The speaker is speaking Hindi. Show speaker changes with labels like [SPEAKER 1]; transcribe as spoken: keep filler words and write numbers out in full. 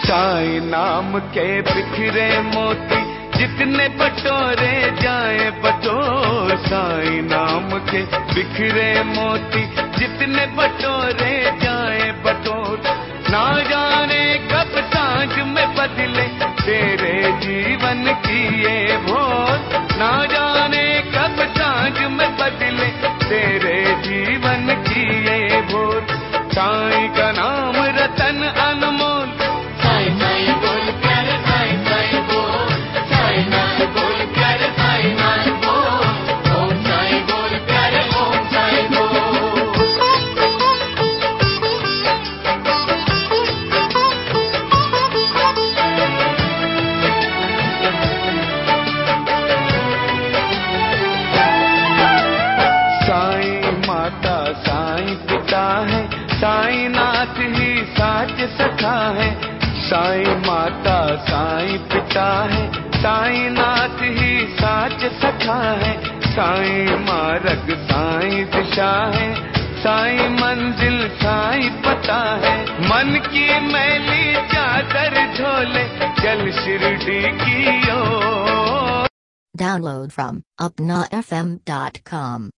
[SPEAKER 1] साईं नाम के बिखरे मोती जितने बटोरे जाए बटोर। साईं नाम के बिखरे मोती जितने बटोरे जाए बटोर। ना जाने कब सांझ में बदले तेरे जीवन की ये भोर। ना जाने कब सांझ में बदले तेरे जीवन की ये भोर। साईं का नाम रतन अनमोल।
[SPEAKER 2] साईं साईं बोल प्यारे साईं साईं बोल। साईं नाम बोल प्यारे साईं नाम बोल। ओम साईं बोल प्यारे ओम साईं बोल।
[SPEAKER 1] साईं माता साईं पिता है, साईं नाथ ही साच सखा है। साईं माता साईं पिता है, साईं नाथ ही साच सखा है। साईं मार्ग साईं दिशा है, साईं मंजिल साईं पता है। मन की मैली चादर झोले चल शिरडी की ओर।
[SPEAKER 3] Download from upna f m dot com.